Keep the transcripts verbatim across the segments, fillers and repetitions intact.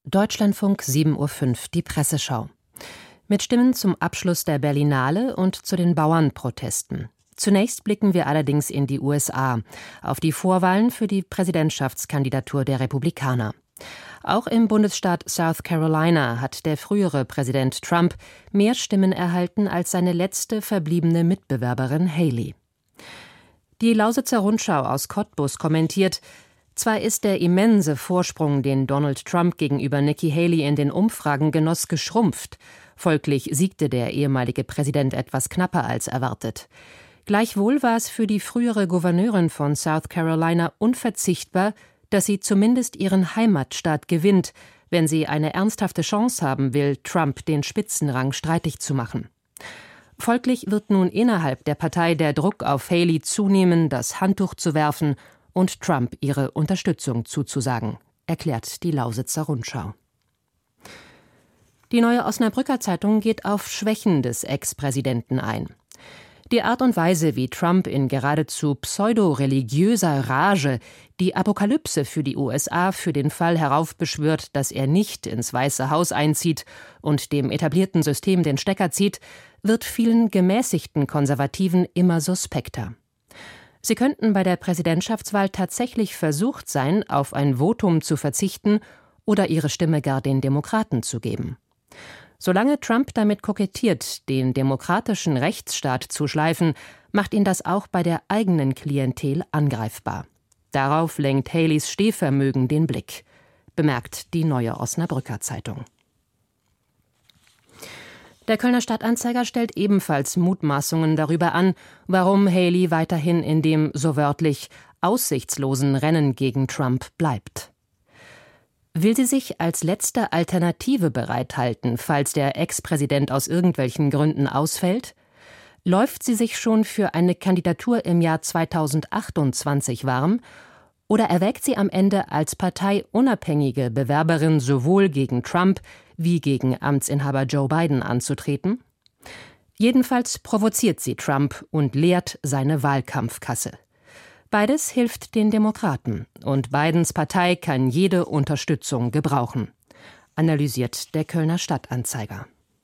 Deutschlandfunk sieben Uhr fünf, die Presseschau. Mit Stimmen zum Abschluss der Berlinale und zu den Bauernprotesten. Zunächst blicken wir allerdings in die U S A, auf die Vorwahlen für die Präsidentschaftskandidatur der Republikaner. Auch im Bundesstaat South Carolina hat der frühere Präsident Trump mehr Stimmen erhalten als seine letzte verbliebene Mitbewerberin Haley. Die Lausitzer Rundschau aus Cottbus kommentiert: Zwar ist der immense Vorsprung, den Donald Trump gegenüber Nikki Haley in den Umfragen genoss, geschrumpft. Folglich siegte der ehemalige Präsident etwas knapper als erwartet. Gleichwohl war es für die frühere Gouverneurin von South Carolina unverzichtbar, dass sie zumindest ihren Heimatstaat gewinnt, wenn sie eine ernsthafte Chance haben will, Trump den Spitzenrang streitig zu machen. Folglich wird nun innerhalb der Partei der Druck auf Haley zunehmen, das Handtuch zu werfen und Trump ihre Unterstützung zuzusagen, erklärt die Lausitzer Rundschau. Die Neue Osnabrücker Zeitung geht auf Schwächen des Ex-Präsidenten ein. Die Art und Weise, wie Trump in geradezu pseudo-religiöser Rage die Apokalypse für die U S A für den Fall heraufbeschwört, dass er nicht ins Weiße Haus einzieht und dem etablierten System den Stecker zieht, wird vielen gemäßigten Konservativen immer suspekter. Sie könnten bei der Präsidentschaftswahl tatsächlich versucht sein, auf ein Votum zu verzichten oder ihre Stimme gar den Demokraten zu geben. Solange Trump damit kokettiert, den demokratischen Rechtsstaat zu schleifen, macht ihn das auch bei der eigenen Klientel angreifbar. Darauf lenkt Haleys Stehvermögen den Blick, bemerkt die Neue Osnabrücker Zeitung. Der Kölner Stadtanzeiger stellt ebenfalls Mutmaßungen darüber an, warum Haley weiterhin in dem, so wörtlich, aussichtslosen Rennen gegen Trump bleibt. Will sie sich als letzte Alternative bereithalten, falls der Ex-Präsident aus irgendwelchen Gründen ausfällt? Läuft sie sich schon für eine Kandidatur im Jahr zweitausendachtundzwanzig warm? Oder erwägt sie am Ende als parteiunabhängige Bewerberin sowohl gegen Trump wie gegen Amtsinhaber Joe Biden anzutreten? Jedenfalls provoziert sie Trump und leert seine Wahlkampfkasse. Beides hilft den Demokraten und Bidens Partei kann jede Unterstützung gebrauchen, analysiert der Kölner Stadtanzeiger.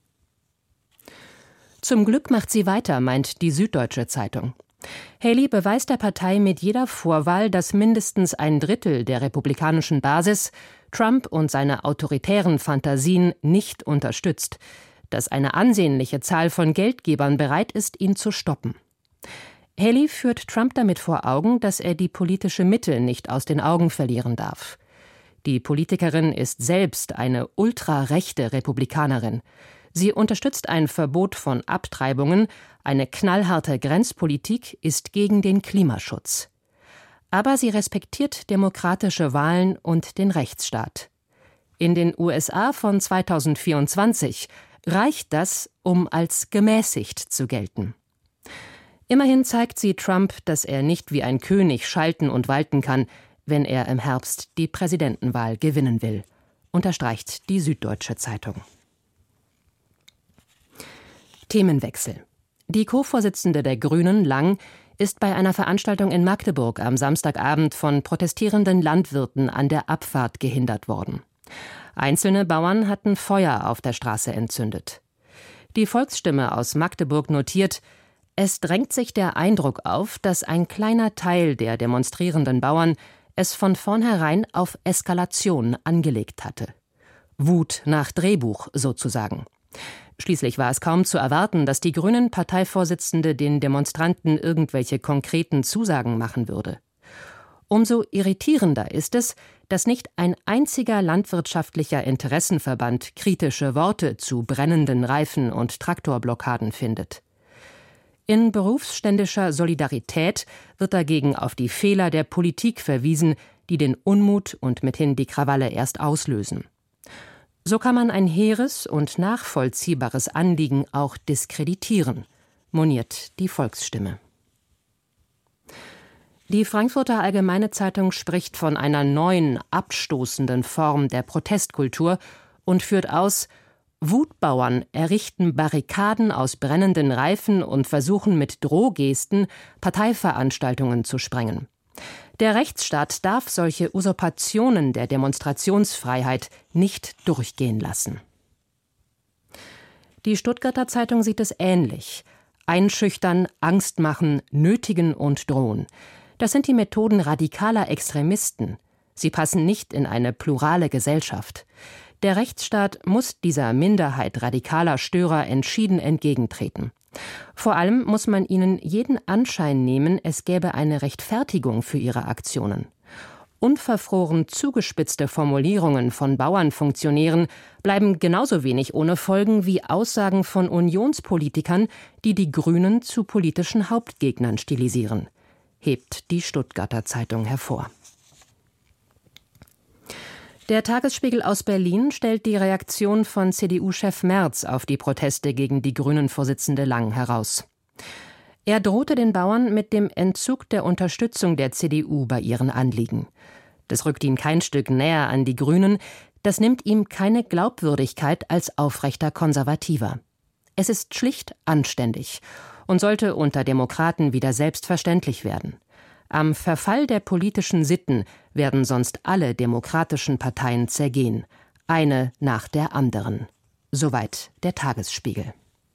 Zum Glück macht sie weiter, meint die Süddeutsche Zeitung. Haley beweist der Partei mit jeder Vorwahl, dass mindestens ein Drittel der republikanischen Basis Trump und seine autoritären Fantasien nicht unterstützt, dass eine ansehnliche Zahl von Geldgebern bereit ist, ihn zu stoppen. Haley führt Trump damit vor Augen, dass er die politische Mitte nicht aus den Augen verlieren darf. Die Politikerin ist selbst eine ultrarechte Republikanerin. Sie unterstützt ein Verbot von Abtreibungen, eine knallharte Grenzpolitik, ist gegen den Klimaschutz. Aber sie respektiert demokratische Wahlen und den Rechtsstaat. In den U S A von zweitausendvierundzwanzig reicht das, um als gemäßigt zu gelten. Immerhin zeigt sie Trump, dass er nicht wie ein König schalten und walten kann, wenn er im Herbst die Präsidentenwahl gewinnen will, unterstreicht die Süddeutsche Zeitung. Themenwechsel. Die Co-Vorsitzende der Grünen, Lang, ist bei einer Veranstaltung in Magdeburg am Samstagabend von protestierenden Landwirten an der Abfahrt gehindert worden. Einzelne Bauern hatten Feuer auf der Straße entzündet. Die Volksstimme aus Magdeburg notiert: Es drängt sich der Eindruck auf, dass ein kleiner Teil der demonstrierenden Bauern es von vornherein auf Eskalation angelegt hatte. Wut nach Drehbuch sozusagen. Schließlich war es kaum zu erwarten, dass die Grünen-Parteivorsitzende den Demonstranten irgendwelche konkreten Zusagen machen würde. Umso irritierender ist es, dass nicht ein einziger landwirtschaftlicher Interessenverband kritische Worte zu brennenden Reifen und Traktorblockaden findet. In berufsständischer Solidarität wird dagegen auf die Fehler der Politik verwiesen, die den Unmut und mithin die Krawalle erst auslösen. So kann man ein hehres und nachvollziehbares Anliegen auch diskreditieren, moniert die Volksstimme. Die Frankfurter Allgemeine Zeitung spricht von einer neuen, abstoßenden Form der Protestkultur und führt aus: Wutbauern errichten Barrikaden aus brennenden Reifen und versuchen mit Drohgesten Parteiveranstaltungen zu sprengen. Der Rechtsstaat darf solche Usurpationen der Demonstrationsfreiheit nicht durchgehen lassen. Die Stuttgarter Zeitung sieht es ähnlich. Einschüchtern, Angst machen, nötigen und drohen. Das sind die Methoden radikaler Extremisten. Sie passen nicht in eine plurale Gesellschaft. Der Rechtsstaat muss dieser Minderheit radikaler Störer entschieden entgegentreten. Vor allem muss man ihnen jeden Anschein nehmen, es gäbe eine Rechtfertigung für ihre Aktionen. Unverfroren zugespitzte Formulierungen von Bauernfunktionären bleiben genauso wenig ohne Folgen wie Aussagen von Unionspolitikern, die die Grünen zu politischen Hauptgegnern stilisieren, hebt die Stuttgarter Zeitung hervor. Der Tagesspiegel aus Berlin stellt die Reaktion von C D U-Chef Merz auf die Proteste gegen die Grünen-Vorsitzende Lang heraus. Er drohte den Bauern mit dem Entzug der Unterstützung der C D U bei ihren Anliegen. Das rückt ihn kein Stück näher an die Grünen, das nimmt ihm keine Glaubwürdigkeit als aufrechter Konservativer. Es ist schlicht anständig und sollte unter Demokraten wieder selbstverständlich werden. Am Verfall der politischen Sitten werden sonst alle demokratischen Parteien zergehen, eine nach der anderen. Soweit der Tagesspiegel.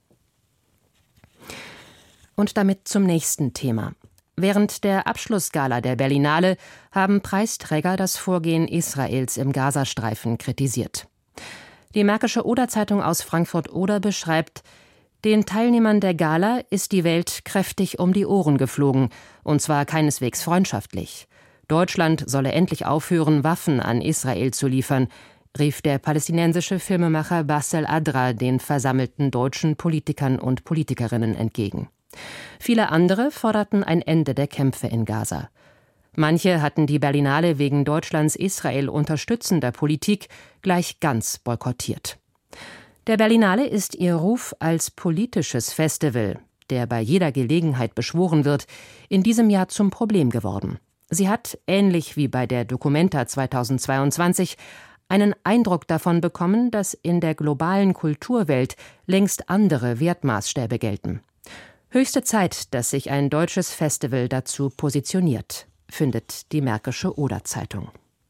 Und damit zum nächsten Thema. Während der Abschlussgala der Berlinale haben Preisträger das Vorgehen Israels im Gazastreifen kritisiert. Die Märkische Oder-Zeitung aus Frankfurt-Oder beschreibt: Den Teilnehmern der Gala ist die Welt kräftig um die Ohren geflogen, und zwar keineswegs freundschaftlich. Deutschland solle endlich aufhören, Waffen an Israel zu liefern, rief der palästinensische Filmemacher Bassel Adra den versammelten deutschen Politikern und Politikerinnen entgegen. Viele andere forderten ein Ende der Kämpfe in Gaza. Manche hatten die Berlinale wegen Deutschlands Israel unterstützender Politik gleich ganz boykottiert. Der Berlinale ist ihr Ruf als politisches Festival, der bei jeder Gelegenheit beschworen wird, in diesem Jahr zum Problem geworden. Sie hat, ähnlich wie bei der Documenta zweitausendzweiundzwanzig, einen Eindruck davon bekommen, dass in der globalen Kulturwelt längst andere Wertmaßstäbe gelten. Höchste Zeit, dass sich ein deutsches Festival dazu positioniert, findet die Märkische Oder-Zeitung.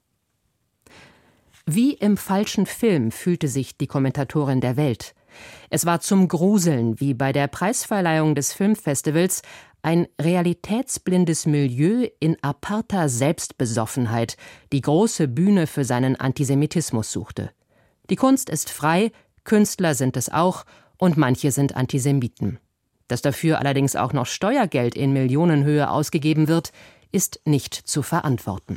Wie im falschen Film fühlte sich die Kommentatorin der Welt. Es war zum Gruseln, wie bei der Preisverleihung des Filmfestivals ein realitätsblindes Milieu in aparter Selbstbesoffenheit die große Bühne für seinen Antisemitismus suchte. Die Kunst ist frei, Künstler sind es auch und manche sind Antisemiten. Dass dafür allerdings auch noch Steuergeld in Millionenhöhe ausgegeben wird, ist nicht zu verantworten.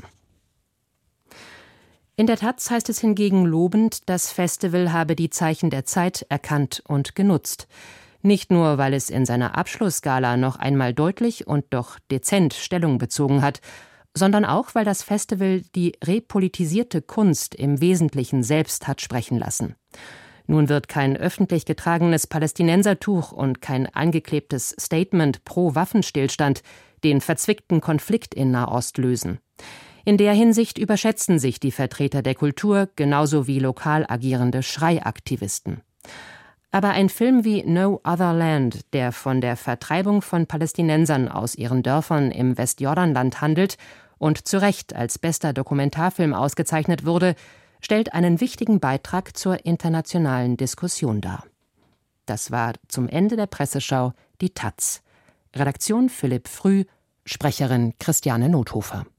In der Taz heißt es hingegen lobend, das Festival habe die Zeichen der Zeit erkannt und genutzt. Nicht nur, weil es in seiner Abschlussgala noch einmal deutlich und doch dezent Stellung bezogen hat, sondern auch, weil das Festival die repolitisierte Kunst im Wesentlichen selbst hat sprechen lassen. Nun wird kein öffentlich getragenes Palästinensertuch und kein angeklebtes Statement pro Waffenstillstand den verzwickten Konflikt in Nahost lösen. In der Hinsicht überschätzen sich die Vertreter der Kultur genauso wie lokal agierende Schreiaktivisten. Aber ein Film wie No Other Land, der von der Vertreibung von Palästinensern aus ihren Dörfern im Westjordanland handelt und zu Recht als bester Dokumentarfilm ausgezeichnet wurde, stellt einen wichtigen Beitrag zur internationalen Diskussion dar. Das war zum Ende der Presseschau die Taz. Redaktion Philipp Früh, Sprecherin Christiane Nothofer.